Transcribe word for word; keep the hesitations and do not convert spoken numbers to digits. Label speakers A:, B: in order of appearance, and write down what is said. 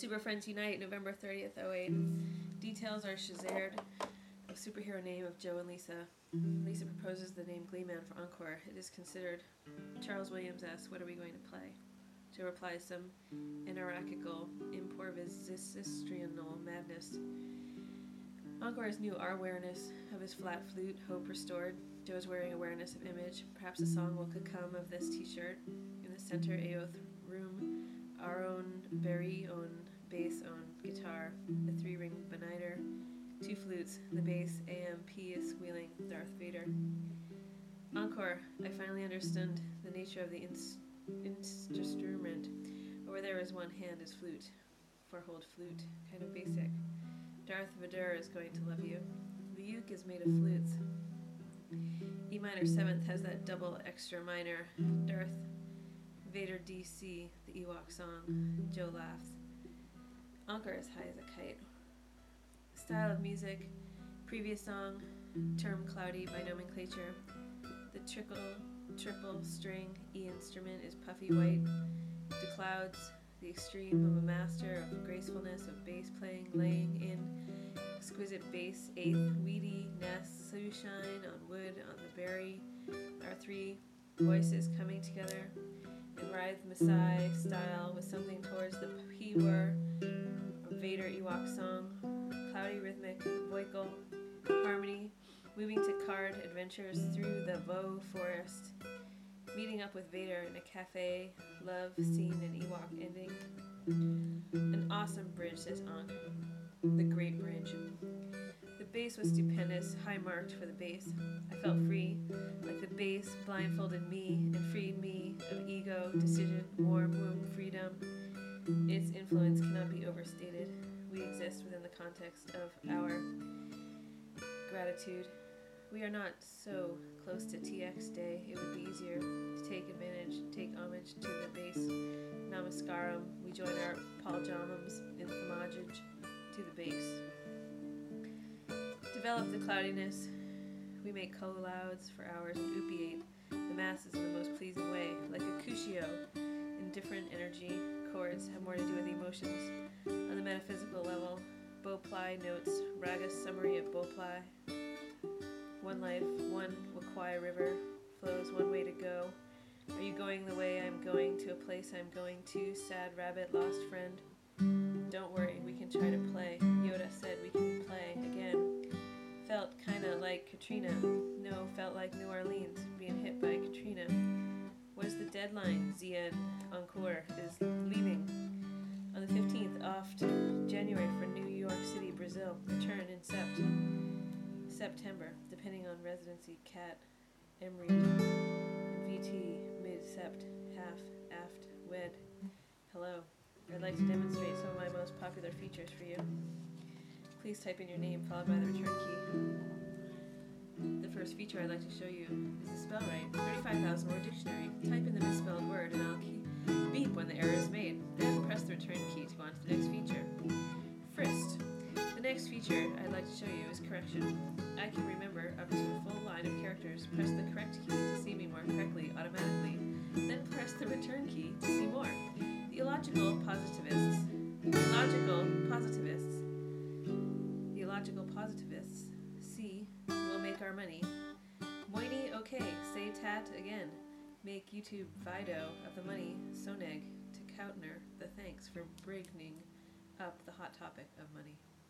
A: Super Friends Unite, November thirtieth, oh eight. Details are shared of superhero name of Joe and Lisa. Lisa proposes the name Gleeman for Encore. It is considered. Charles Williams asks, what are we going to play? Joe replies, some anarchical, improvisational madness. Encore is new awareness of his flat flute, hope restored. Joe is wearing awareness of image. Perhaps a song will could come of this t-shirt. In the center, Aoth room, our own, very own, bass own, guitar, the three-ring beniter, two flutes, the bass, A M P is squealing, Darth Vader. Encore, I finally understood the nature of the ins- instrument. Over there is one hand is flute, four-hold flute, kind of basic. Darth Vader is going to love you. The uke is made of flutes. E minor seventh has that double extra minor. Darth Vader D C, the Ewok song. Joe laughs. Encore is high as a kite. Style of music. Previous song. Term cloudy by nomenclature. The trickle, triple string E instrument is puffy white. The clouds. The extreme of a master of gracefulness of bass playing, laying in exquisite bass, eighth, weedy, nest, sunshine on wood, on the berry, our three voices coming together in writhe Maasai style with something towards the P-word, Vader Ewok song, cloudy rhythmic, vocal, harmony, moving to card adventures through the Vo forest, meeting up with Vader in a cafe, love, scene, and Ewok ending. An awesome bridge, says Ankh. The great bridge. The bass was stupendous, high marked for the bass. I felt free, like the bass blindfolded me and freed me of ego, decision, warm womb, freedom. Its influence cannot be overstated. We exist within the context of our gratitude. We are not so close to T X Day. It would be easier to take advantage, take homage to the bass. Namaskaram. We join our paljamams in homage to the bass. Develop the cloudiness. We make co-louds for hours and upiate the masses in the most pleasing way, like a cuscio. In different energy, chords have more to do with emotions. On the metaphysical level, Bopli notes, raga summary of Bopli. One life, one Wakwai River, flows one way to go. Are you going the way I'm going, to a place I'm going to? Sad rabbit, lost friend. Don't worry, we can try to play. Yoda said we can play again. Felt kinda like Katrina. No, felt like New Orleans, being hit by Katrina. Where's the deadline? Zian Encore is leaving. On the fifteenth, off to January for New York City, Brazil. Return in Sept. September, depending on residency. Cat, Emery, V T, mid-sept, half, aft, wed. Hello. I'd like to demonstrate some of my most popular features for you. Please type in your name followed by the return key. The first feature I'd like to show you is the spell right. thirty-five thousand word dictionary. Type in the misspelled word and I'll keep beep when the error is made. Then press the return key to go on to the next feature. Frist. The next feature I'd like to show you is correction. I can remember up to a full line of characters. Press the correct key to see me more correctly automatically. Then press the return key to see more. The illogical positivists. The illogical positivists. The illogical positivists. See, we'll make our money. Moini, okay, say tat again. Make YouTube Vido of the money. Soneg to Kautner the thanks for bringing up the hot topic of money.